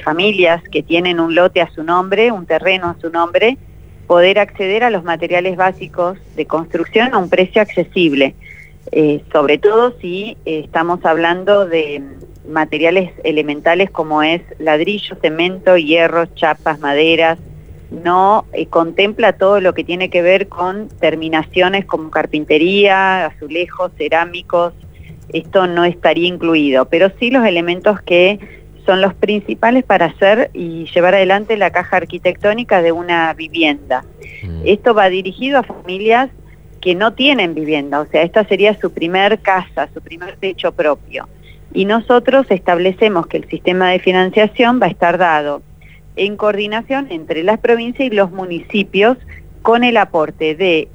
familias que tienen un lote a su nombre, un terreno a su nombre, poder acceder a los materiales básicos de construcción a un precio accesible, sobre todo si estamos hablando de materiales elementales como es ladrillo, cemento, hierro, chapas, maderas. No contempla todo lo que tiene que ver con terminaciones como carpintería, azulejos, cerámicos. Esto no estaría incluido, pero sí los elementos que son los principales para hacer y llevar adelante la caja arquitectónica de una vivienda. Esto va dirigido a familias que no tienen vivienda, o sea, esta sería su primer casa, su primer techo propio. Y nosotros establecemos que el sistema de financiación va a estar dado en coordinación entre las provincias y los municipios, con el aporte del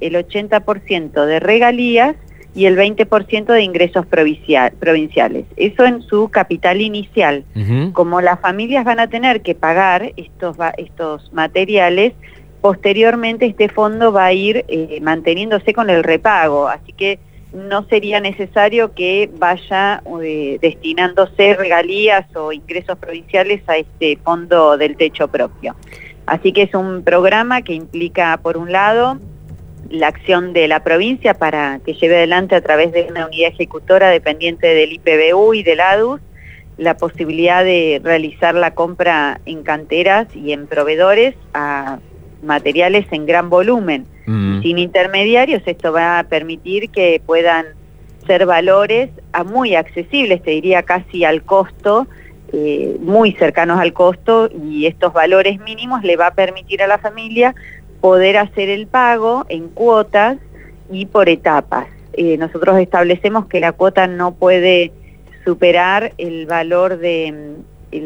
80% de regalías y el 20% de ingresos provinciales. Eso en su capital inicial. Como las familias van a tener que pagar estos materiales, posteriormente este fondo va a ir manteniéndose con el repago, así que no sería necesario que vaya destinándose regalías o ingresos provinciales a este fondo del techo propio. Así que es un programa que implica, por un lado, la acción de la provincia para que lleve adelante a través de una unidad ejecutora dependiente del IPBU y del ADUS, la posibilidad de realizar la compra en canteras y en proveedores a materiales en gran volumen. Sin intermediarios, esto va a permitir que puedan ser valores muy accesibles, te diría casi al costo, muy cercanos al costo, y estos valores mínimos le va a permitir a la familia poder hacer el pago en cuotas y por etapas. Nosotros establecemos que la cuota no puede superar el valor del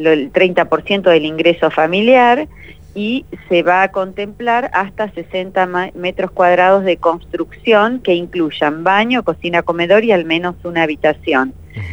30% del ingreso familiar, y se va a contemplar hasta 60 metros cuadrados de construcción que incluyan baño, cocina, comedor y al menos una habitación.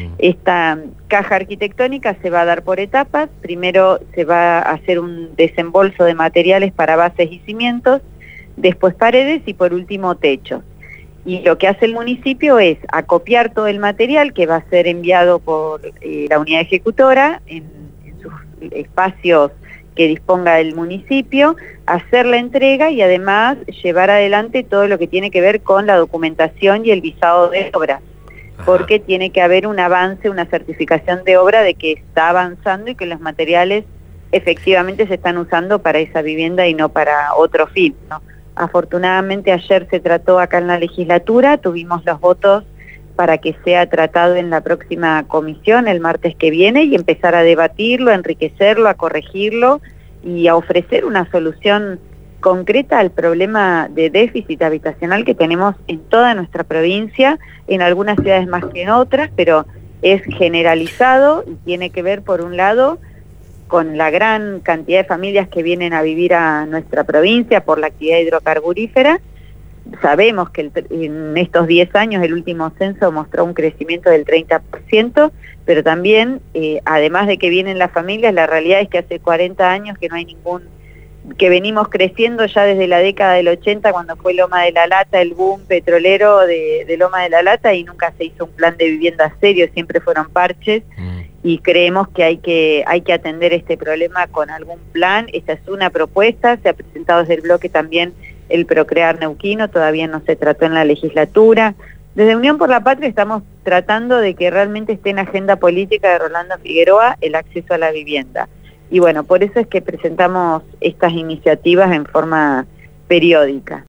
Esta caja arquitectónica se va a dar por etapas. Primero se va a hacer un desembolso de materiales para bases y cimientos, después paredes y por último techos. Y lo que hace el municipio es acopiar todo el material que va a ser enviado por la unidad ejecutora en sus espacios que disponga el municipio, hacer la entrega y además llevar adelante todo lo que tiene que ver con la documentación y el visado de obra, porque tiene que haber un avance, una certificación de obra de que está avanzando y que los materiales efectivamente se están usando para esa vivienda y no para otro fin, ¿no? Afortunadamente ayer se trató acá en la legislatura, tuvimos los votos para que sea tratado en la próxima comisión el martes que viene y empezar a debatirlo, a enriquecerlo, a corregirlo y a ofrecer una solución concreta al problema de déficit habitacional que tenemos en toda nuestra provincia, en algunas ciudades más que en otras, pero es generalizado y tiene que ver, por un lado, con la gran cantidad de familias que vienen a vivir a nuestra provincia por la actividad hidrocarburífera. Sabemos que en estos 10 años el último censo mostró un crecimiento del 30%, pero también, además de que vienen las familias, la realidad es que hace 40 años que no hay que venimos creciendo ya desde la década del 80, cuando fue Loma de la Lata, el boom petrolero de Loma de la Lata, y nunca se hizo un plan de vivienda serio, siempre fueron parches, y creemos que hay que atender este problema con algún plan. Esta es una propuesta, se ha presentado desde el bloque también el Procrear Neuquino, todavía no se trató en la legislatura. Desde Unión por la Patria estamos tratando de que realmente esté en agenda política de Rolando Figueroa el acceso a la vivienda. Y bueno, por eso es que presentamos estas iniciativas en forma periódica.